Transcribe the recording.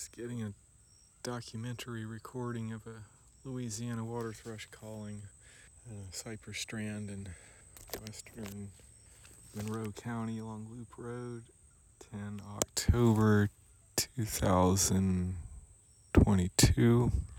Just getting a documentary recording of a Louisiana water thrush calling Cypress Strand in western Monroe County along Loop Road, 10 October 2022.